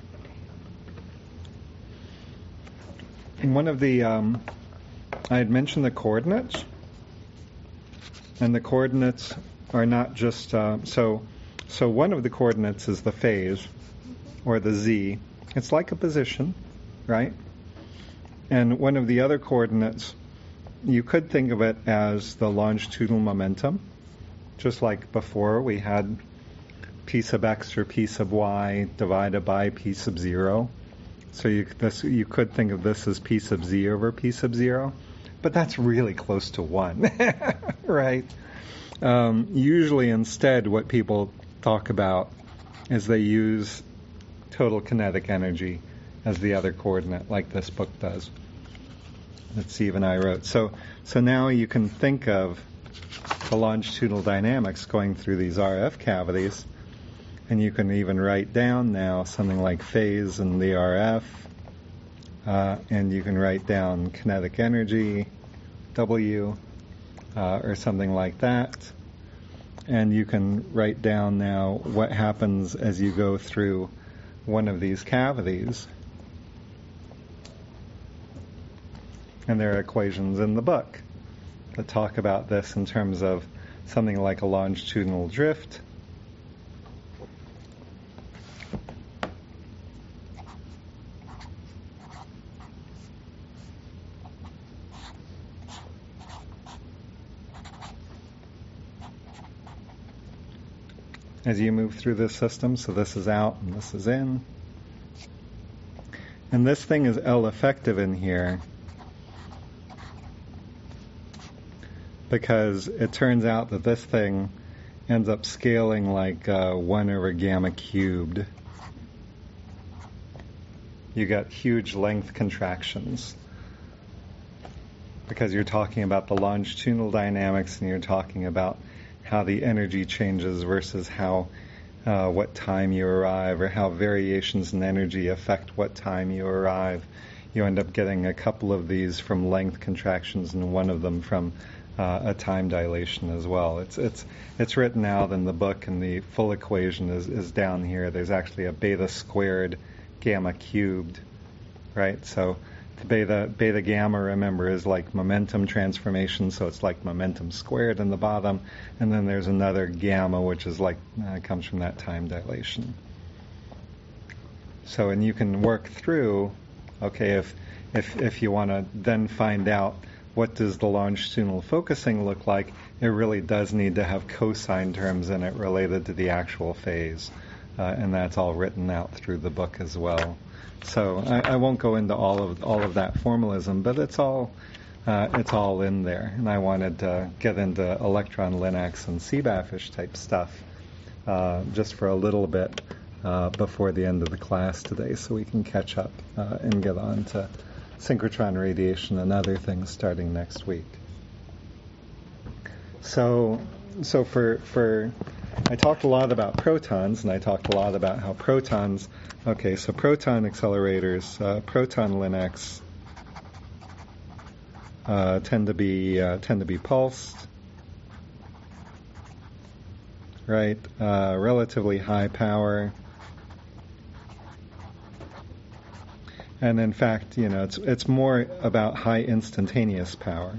And one of the, um, I had mentioned the coordinates, and the coordinates are not just, uh, so, so one of the coordinates is the phase, mm-hmm. or the z. It's like a position, right? And one of the other coordinates, you could think of it as the longitudinal momentum, just like before we had p sub x or p sub y divided by p sub zero. So you, this, you could think of this as p sub z over p sub zero, but that's really close to one, right? Um, usually instead what people talk about is they use total kinetic energy as the other coordinate, like this book does, that Steve and I wrote. So, so now you can think of the longitudinal dynamics going through these R F cavities, and you can even write down now something like phase in the R F, uh, and you can write down kinetic energy, W, uh, or something like that. And you can write down now what happens as you go through one of these cavities. And there are equations in the book that talk about this in terms of something like a longitudinal drift. as you move through this system. So this is out and this is in. And this thing is L effective in here because it turns out that this thing ends up scaling like uh, one over gamma cubed. You got huge length contractions because you're talking about the longitudinal dynamics and you're talking about how the energy changes versus how uh, what time you arrive, or how variations in energy affect what time you arrive. You end up getting a couple of these from length contractions and one of them from uh, a time dilation as well. It's it's it's written out in the book, and the full equation is, is down here. There's actually a beta squared gamma cubed, right? So the beta beta gamma, remember, is like momentum transformation, so it's like momentum squared in the bottom, and then there's another gamma which is like uh, comes from that time dilation. So, and you can work through, okay, if if if you want to then find out what does the longitudinal focusing look like, it really does need to have cosine terms in it related to the actual phase, uh, and that's all written out through the book as well. So I, I won't go into all of all of that formalism, but it's all uh, it's all in there. And I wanted to get into electron Linacs and C B A F-ish type stuff uh, just for a little bit uh, before the end of the class today, so we can catch up uh, and get on to synchrotron radiation and other things starting next week. So so for for I talked a lot about protons, and I talked a lot about how protons, okay, so proton accelerators, uh, proton Linacs uh, tend to be uh, tend to be pulsed, right? Uh, relatively high power, and in fact, you know, it's it's more about high instantaneous power.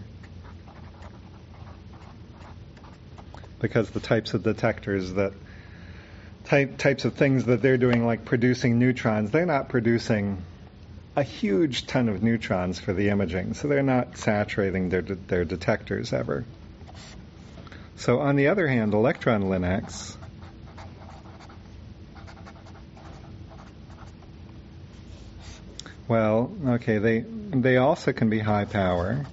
Because the types of detectors that type types of things that they're doing, like producing neutrons, they're not producing a huge ton of neutrons for the imaging, so they're not saturating their de- their detectors ever. So on the other hand, electron Linacs, well, okay, they they also can be high power,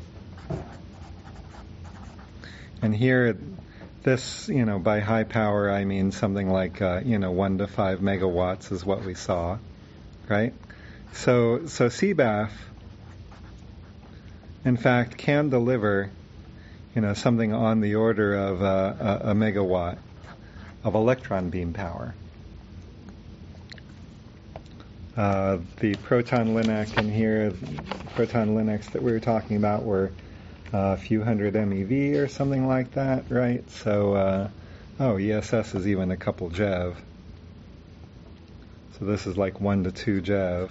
and here. This, you know, by high power, I mean something like, uh, you know, one to five megawatts is what we saw, right? So, so C B A F, in fact, can deliver, you know, something on the order of uh, a, a megawatt of electron beam power. Uh, the proton Linac in here, proton Linacs that we were talking about were a few hundred MeV or something like that, right? So, uh, oh, E S S is even a couple JeV. So this is like one to two JeV.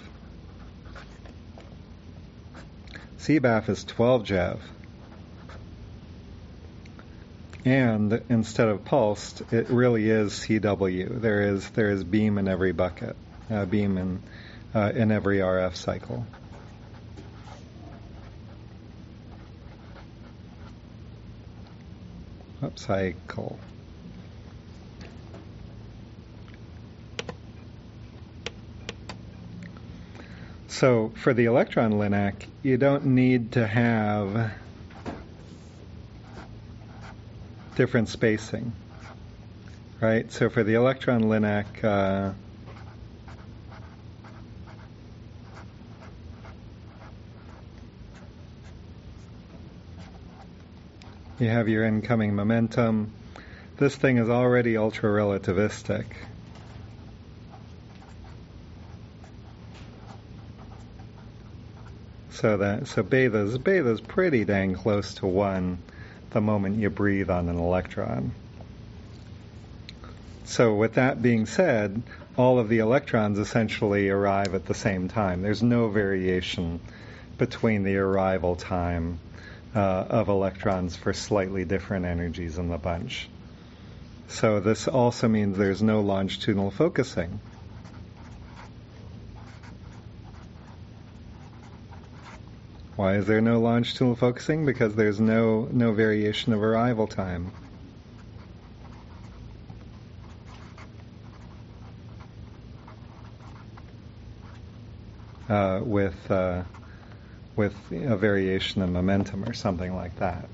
C B A F is twelve JeV. And instead of pulsed, it really is C W. There is there is beam in every bucket, uh, beam in uh, in every R F cycle. Oops, cycle. So for the electron Linac, you don't need to have different spacing, right? So for the electron Linac, uh, you have your incoming momentum. This thing is already ultra-relativistic. So that so beta's beta's pretty dang close to one the moment you breathe on an electron. So with that being said, all of the electrons essentially arrive at the same time. There's no variation between the arrival time Uh, of electrons for slightly different energies in the bunch. So this also means there's no longitudinal focusing. Why is there no longitudinal focusing? Because there's no no variation of arrival time. uh, with uh, with a variation in momentum or something like that.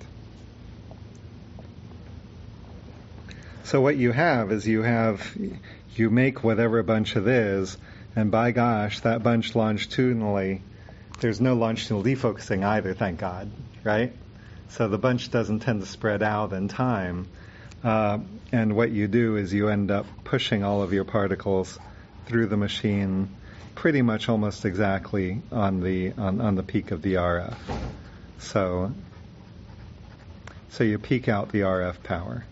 So what you have is you have, you make whatever bunch it is, and by gosh, that bunch longitudinally, there's no longitudinal defocusing either, thank God, right? So the bunch doesn't tend to spread out in time. Uh, and what you do is you end up pushing all of your particles through the machine pretty much almost exactly on the on, on the peak of the R F. So, so you peak out the R F power.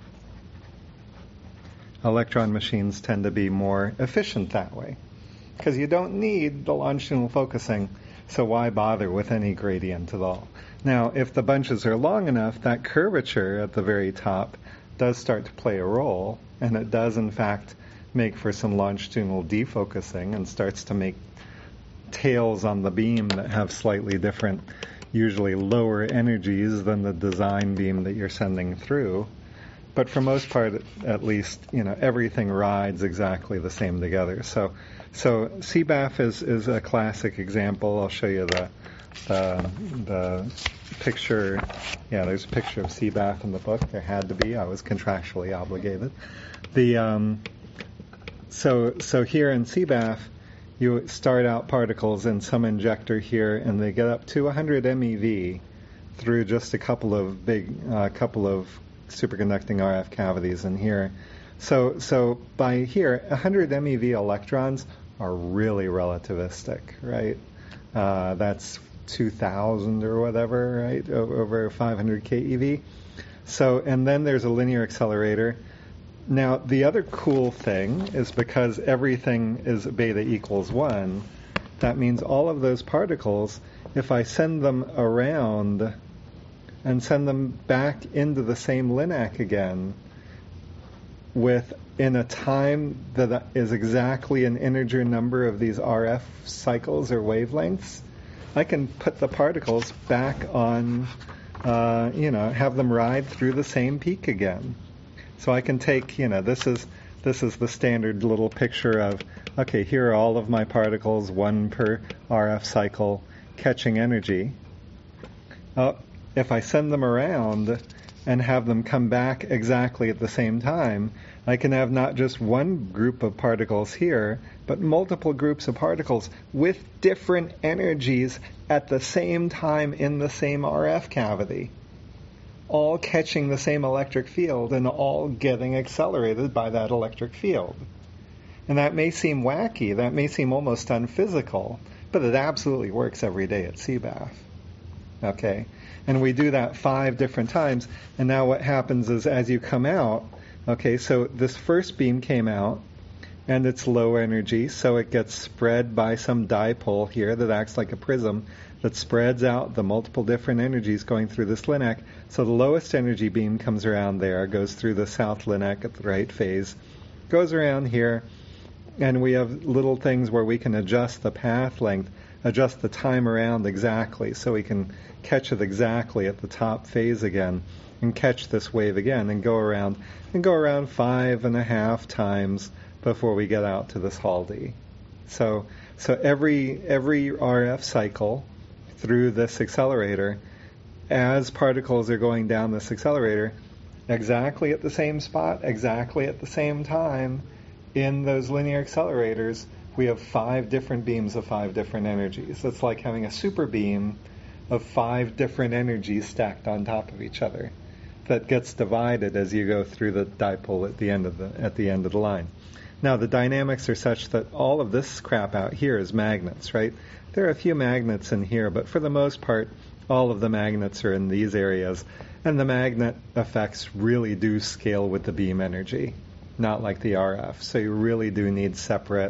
Electron machines tend to be more efficient that way because you don't need the longitudinal focusing, so why bother with any gradient at all? Now, if the bunches are long enough, that curvature at the very top does start to play a role, and it does in fact make for some longitudinal defocusing and starts to make tails on the beam that have slightly different, usually lower energies than the design beam that you're sending through. But for most part, at least, you know, everything rides exactly the same together. So, so C B A F is, is a classic example. I'll show you the, the the picture. Yeah, there's a picture of C B A F in the book. There had to be. I was contractually obligated. The um, so so here in C B A F, you start out particles in some injector here, and they get up to one hundred MeV through just a couple of big, uh, couple of superconducting R F cavities in here. So so by here, one hundred MeV electrons are really relativistic, right? Uh, that's two thousand or whatever, right? O- over five hundred keV. So, and then there's a linear accelerator. Now, the other cool thing is because everything is beta equals one, that means all of those particles, if I send them around and send them back into the same LINAC again with in a time that is exactly an integer number of these R F cycles or wavelengths, I can put the particles back on, uh, you know, have them ride through the same peak again. So I can take, you know, this is this is the standard little picture of, okay, here are all of my particles, one per R F cycle, catching energy. Uh, If I send them around and have them come back exactly at the same time, I can have not just one group of particles here, but multiple groups of particles with different energies at the same time in the same R F cavity, all catching the same electric field and all getting accelerated by that electric field. And that may seem wacky, that may seem almost unphysical, but it absolutely works every day at C B A F. Okay? And we do that five different times. And now what happens is as you come out, okay, so this first beam came out, and it's low energy, so it gets spread by some dipole here that acts like a prism that spreads out the multiple different energies going through this LINAC. So the lowest energy beam comes around there, goes through the south LINAC at the right phase, goes around here, and we have little things where we can adjust the path length, adjust the time around exactly, so we can catch it exactly at the top phase again, and catch this wave again, and go around, and go around five and a half times before we get out to this Hall D. So, so every every R F cycle through this accelerator, as particles are going down this accelerator, exactly at the same spot, exactly at the same time, in those linear accelerators, we have five different beams of five different energies. It's like having a super beam of five different energies stacked on top of each other that gets divided as you go through the dipole at the end of the at the end of the line. Now the dynamics are such that all of this crap out here is magnets, right? There are a few magnets in here, but for the most part, all of the magnets are in these areas, and the magnet effects really do scale with the beam energy, not like the R F. So you really do need separate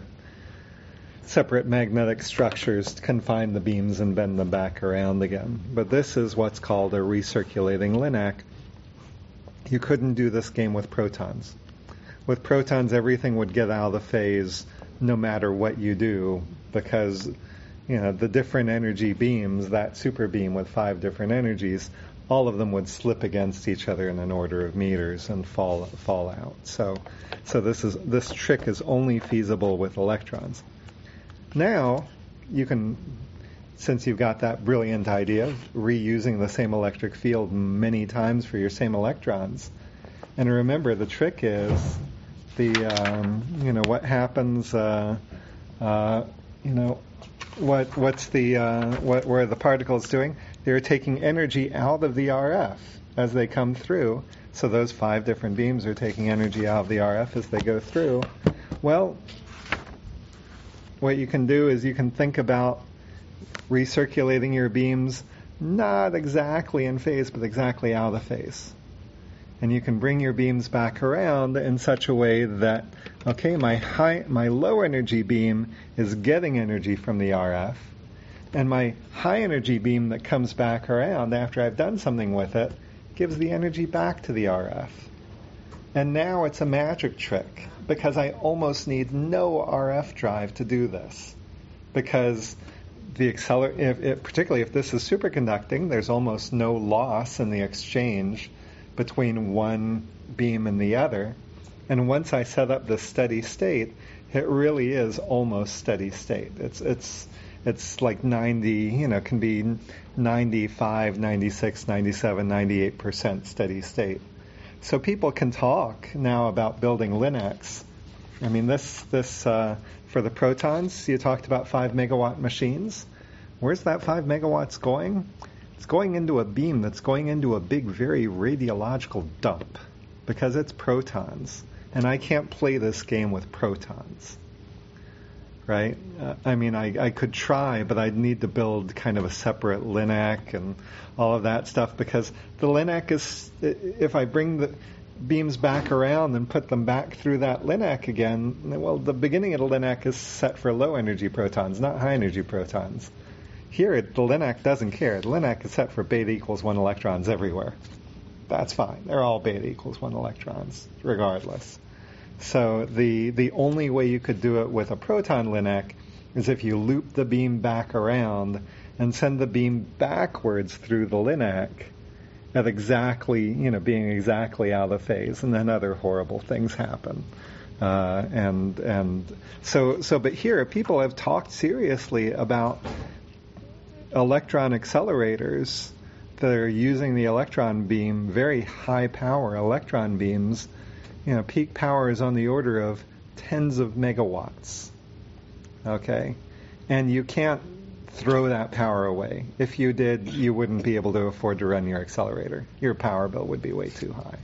separate magnetic structures to confine the beams and bend them back around again. But this is what's called a recirculating LINAC. You couldn't do this game with protons. With protons, everything would get out of the phase no matter what you do, because you know the different energy beams, that super beam with five different energies, all of them would slip against each other in an order of meters and fall fall out. So, so this is this trick is only feasible with electrons. Now, you can, since you've got that brilliant idea of reusing the same electric field many times for your same electrons. And remember, the trick is the, um, you know, what happens, uh, uh, you know, what what's the, uh, what where the particles doing? They're taking energy out of the R F as they come through. So those five different beams are taking energy out of the R F as they go through. Well, what you can do is you can think about recirculating your beams not exactly in phase, but exactly out of phase. And you can bring your beams back around in such a way that, okay, my high, my low energy beam is getting energy from the R F, and my high energy beam that comes back around after I've done something with it gives the energy back to the R F. And now it's a magic trick, because I almost need no R F drive to do this. Because the acceler- if, if, particularly if this is superconducting, there's almost no loss in the exchange between one beam and the other. And once I set up the steady state, it really is almost steady state. It's it's it's like ninety, you know, can be ninety-five, ninety-six, ninety-seven, ninety-eight percent steady state. So people can talk now about building Linux. I mean, this this uh, for the protons, you talked about five megawatt machines. Where's that five megawatts going? It's going into a beam that's going into a big, very radiological dump, because it's protons. And I can't play this game with protons, right? Uh, I mean, I, I could try, but I'd need to build kind of a separate LINAC and all of that stuff, because the LINAC is, if I bring the beams back around and put them back through that LINAC again, well, the beginning of the LINAC is set for low energy protons, not high energy protons. Here, the LINAC doesn't care. The LINAC is set for beta equals one electrons everywhere. That's fine. They're all beta equals one electrons, regardless. So the the only way you could do it with a proton LINAC is if you loop the beam back around and send the beam backwards through the LINAC at exactly, you know, being exactly out of phase, and then other horrible things happen. Uh, and and so so, but here people have talked seriously about electron accelerators that are using the electron beam, very high power electron beams. You know, peak power is on the order of tens of megawatts. Okay? And you can't throw that power away. If you did, you wouldn't be able to afford to run your accelerator. Your power bill would be way too high.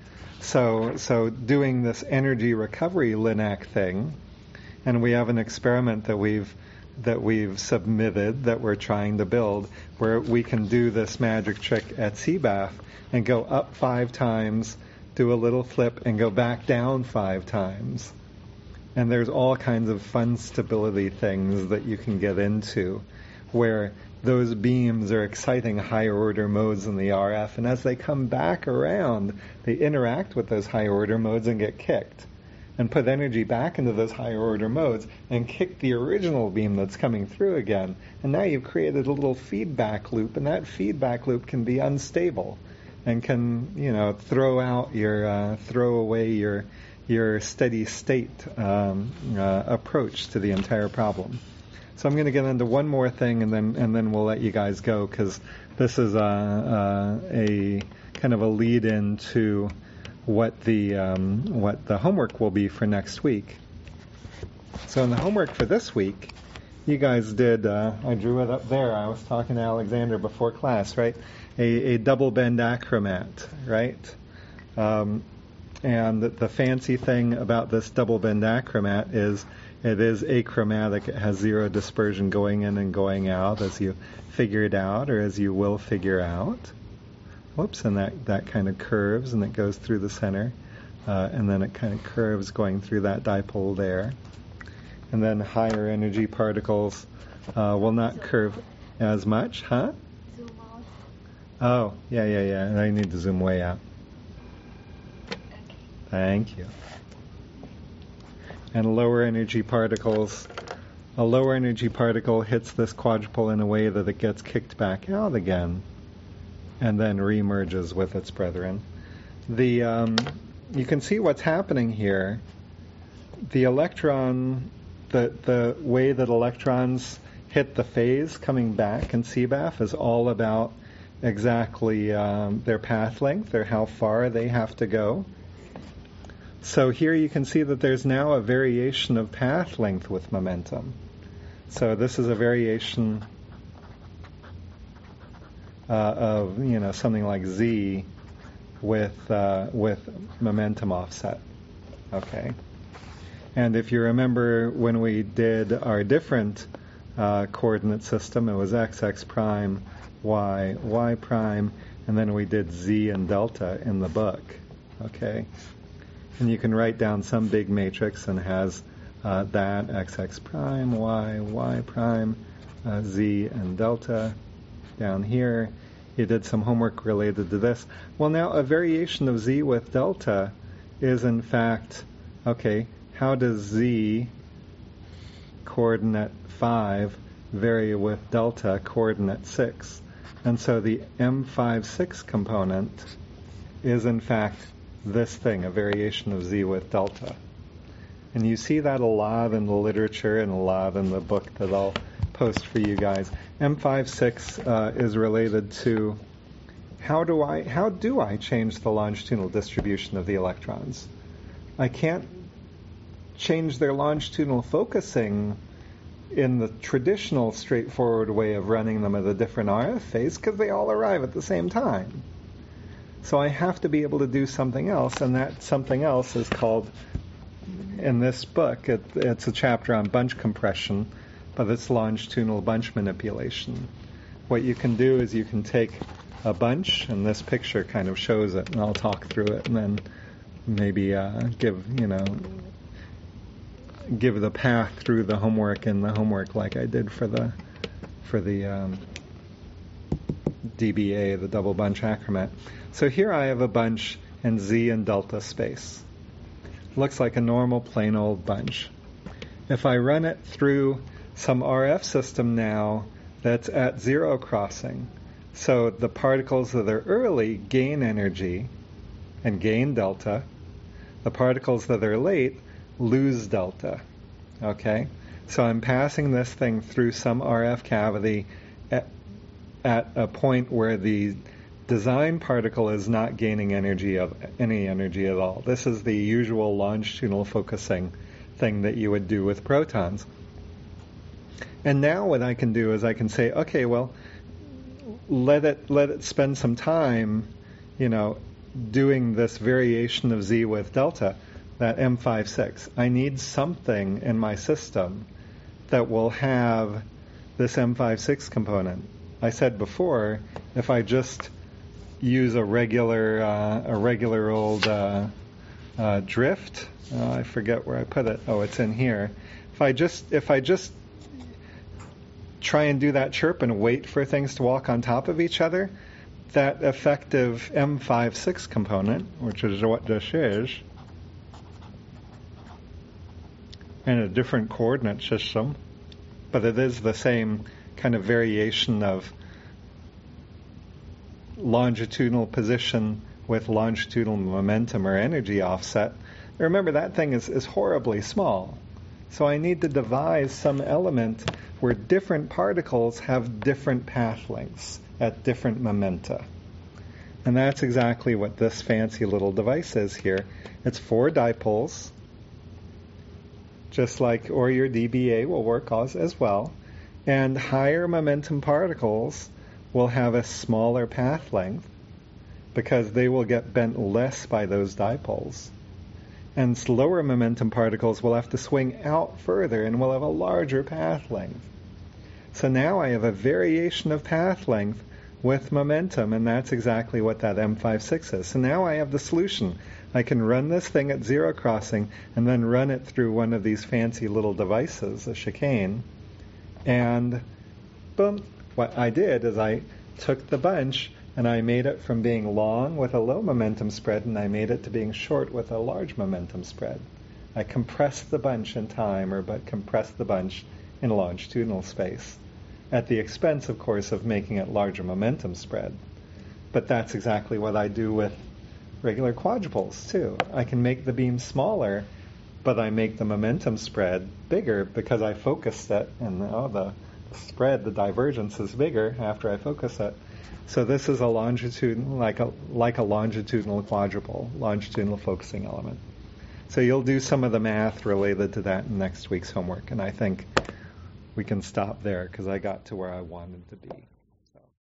So, so doing this energy recovery LINAC thing, and we have an experiment that we've that we've submitted that we're trying to build, where we can do this magic trick at C B A F and go up five times, do a little flip, and go back down five times. And there's all kinds of fun stability things that you can get into, where those beams are exciting higher order modes in the R F, and as they come back around, they interact with those higher order modes and get kicked, and put energy back into those higher order modes and kick the original beam that's coming through again. And now you've created a little feedback loop, and that feedback loop can be unstable and can, you know, throw out your, uh, throw away your, your steady state um, uh, approach to the entire problem. So I'm going to get into one more thing, and then and then we'll let you guys go, because this is a, a, a kind of a lead in to what the um, what the homework will be for next week. So in the homework for this week, you guys did, uh, I drew it up there, I was talking to Alexander before class, right? A, a double bend achromat, right? Um, and the, the fancy thing about this double bend achromat is it is achromatic. It has zero dispersion going in and going out, as you figured out, or as you will figure out. Whoops, and that, that kind of curves, and it goes through the center, uh, and then it kind of curves going through that dipole there. And then higher energy particles uh, will not curve as much, huh? Zoom out. Oh, yeah, yeah, yeah. I need to zoom way out. Okay. Thank you. And lower energy particles, a lower energy particle hits this quadrupole in a way that it gets kicked back out again, and then remerges with its brethren. The um, you can see what's happening here. The electron, the the way that electrons hit the phase coming back in C B A F is all about exactly um, their path length, or how far they have to go. So here you can see that there's now a variation of path length with momentum. So this is a variation uh, of, you know, something like z with uh, with momentum offset. Okay. And if you remember when we did our different uh, coordinate system, it was x, x prime, y, y prime, and then we did z and delta in the book. Okay. And you can write down some big matrix and has uh, that x, x prime, y, y prime, uh, z and delta down here. You did some homework related to this. Well, now a variation of z with delta is in fact, okay, how does z coordinate five vary with delta coordinate six? And so the M five six component is in fact this thing, a variation of z with delta. And you see that a lot in the literature and a lot in the book that I'll post for you guys. M five six uh, is related to how do I how do I change the longitudinal distribution of the electrons? I can't change their longitudinal focusing in the traditional straightforward way of running them at a different R F phase, because they all arrive at the same time. So I have to be able to do something else, and that something else is called, in this book, it, it's a chapter on bunch compression, but it's longitudinal bunch manipulation. What you can do is you can take a bunch, and this picture kind of shows it, and I'll talk through it, and then maybe uh, give, you know, give the path through the homework in the homework like I did for the for the um, D B A, the double bunch acromet. So here I have a bunch in Z and delta space. Looks like a normal plain old bunch. If I run it through some R F system now that's at zero crossing, so the particles that are early gain energy and gain delta. The particles that are late lose delta. Okay? So I'm passing this thing through some R F cavity at, at a point where the design particle is not gaining energy of any energy at all. This is the usual longitudinal focusing thing that you would do with protons. And now what I can do is I can say, okay, well, let it let it spend some time, you know, doing this variation of Z with delta, that M five six. I need something in my system that will have this M five six component. I said before, if I just use a regular uh, a regular old uh, uh, drift, uh, I forget where I put it. Oh, it's in here. If I just if I just try and do that chirp and wait for things to walk on top of each other, that effective M five six component, which is what this is, in a different coordinate system, but it is the same kind of variation of longitudinal position with longitudinal momentum or energy offset. Remember, that thing is, is horribly small. So I need to devise some element where different particles have different path lengths at different momenta. And that's exactly what this fancy little device is here. It's four dipoles, just like, or your D B A will work as, as well. And higher momentum particles will have a smaller path length because they will get bent less by those dipoles. And lower momentum particles will have to swing out further and will have a larger path length. So now I have a variation of path length with momentum, and that's exactly what that M five six is. So now I have the solution. I can run this thing at zero crossing and then run it through one of these fancy little devices, a chicane, and boom, what I did is I took the bunch and I made it from being long with a low momentum spread, and I made it to being short with a large momentum spread. I compressed the bunch in time, or but compressed the bunch in longitudinal space, at the expense, of course, of making it larger momentum spread. But that's exactly what I do with regular quadrupoles, too. I can make the beam smaller, but I make the momentum spread bigger because I focused it, and oh, the spread, the divergence is bigger after I focus it. So this is a longitudinal, like a like a longitudinal quadrupole, longitudinal focusing element. So you'll do some of the math related to that in next week's homework, and I think we can stop there because I got to where I wanted to be.